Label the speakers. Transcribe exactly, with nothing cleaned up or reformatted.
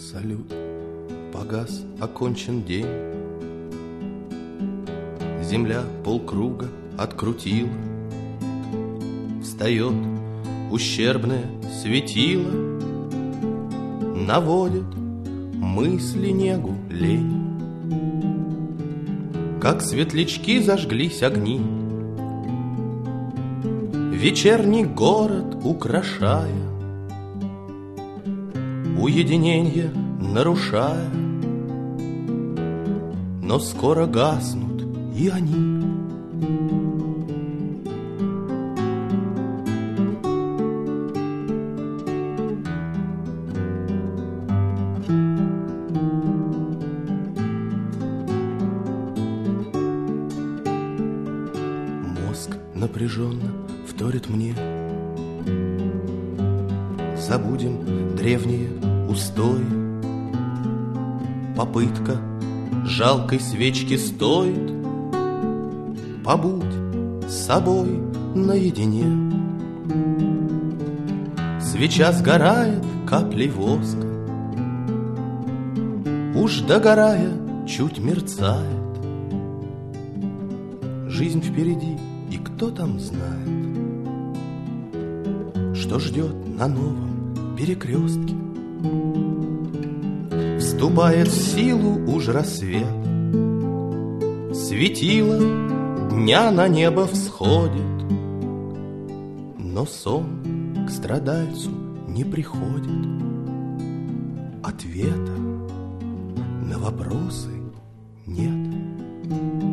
Speaker 1: салют, погас, окончен день. Земля полкруга открутила, встает ущербное светило, наводит мысли негу лень. Как светлячки зажглись огни, вечерний город украшая, уединенье нарушая, но скоро гаснут и они. Мозг напряженно вторит мне: забудем древние устои. Попытка жалкой свечки стоит. Побудь с собой наедине. Свеча сгорает каплей воска, уж догорая чуть мерцает. Жизнь впереди, и кто там знает, что ждет на новом перекрестке. Вступает в силу уж рассвет, светило дня на небо всходит, но сон к страдальцу не приходит. Ответа на вопросы нет.